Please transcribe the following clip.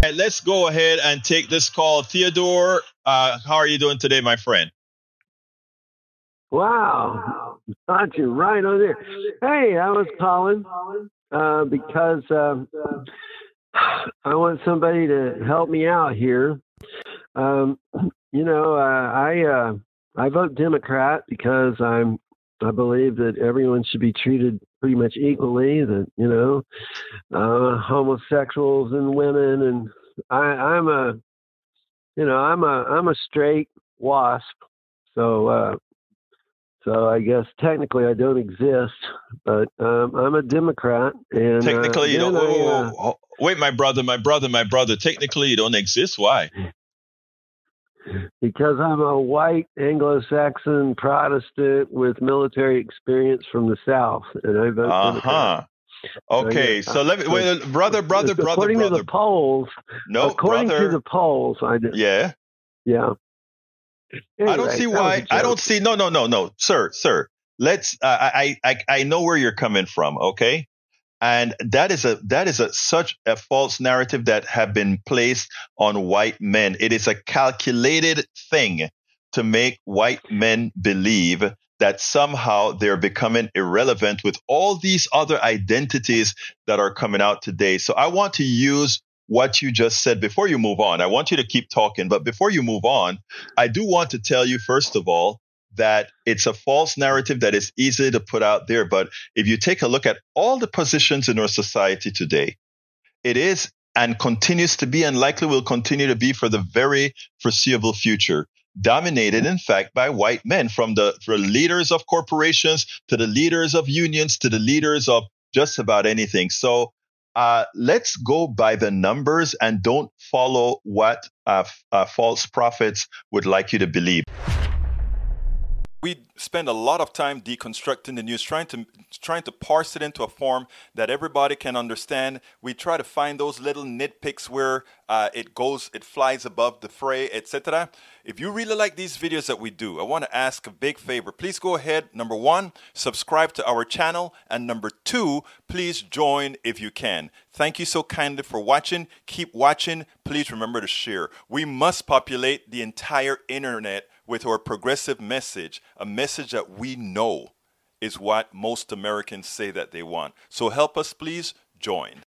right, let's go ahead and take this call. Theodore, how are you doing today, my friend? Wow, thought you right on there. Hey, I was calling because I want somebody to help me out here. Um, I vote Democrat because I believe that everyone should be treated pretty much equally. That homosexuals and women, and I'm a straight wasp. So I guess technically I don't exist, but I'm a Democrat, and Technically, you don't. then Wait, my brother. Technically, you don't exist. Why? because I'm a white Anglo-Saxon Protestant with military experience from the South, and I vote Democrat. Okay, so let me wait, brother. According to the polls, No, according brother. to the polls, I do. Yeah. Yeah. Anyway, I don't see why. I don't see. No, sir. Let's. I know where you're coming from. Okay, and that is such a false narrative that have been placed on white men. It is a calculated thing to make white men believe that somehow they're becoming irrelevant with all these other identities that are coming out today. So I want to use what you just said before you move on. I want you to keep talking, but before you move on, I do want to tell you, first of all, that it's a false narrative that is easy to put out there. But if you take a look at all the positions in our society today, it is and continues to be and likely will continue to be for the very foreseeable future, dominated, in fact, by white men, from the leaders of corporations to the leaders of unions to the leaders of just about anything. So let's go by the numbers and don't follow what false prophets would like you to believe. We spend a lot of time deconstructing the news, trying to parse it into a form that everybody can understand. We try to find those little nitpicks where it flies above the fray, etc. If you really like these videos that we do, I want to ask a big favor. Please go ahead. Number one, subscribe to our channel, and number two, please join if you can. Thank you so kindly for watching. Keep watching. Please remember to share. We must populate the entire internet with our progressive message, a message that we know is what most Americans say that they want. So help us, please join.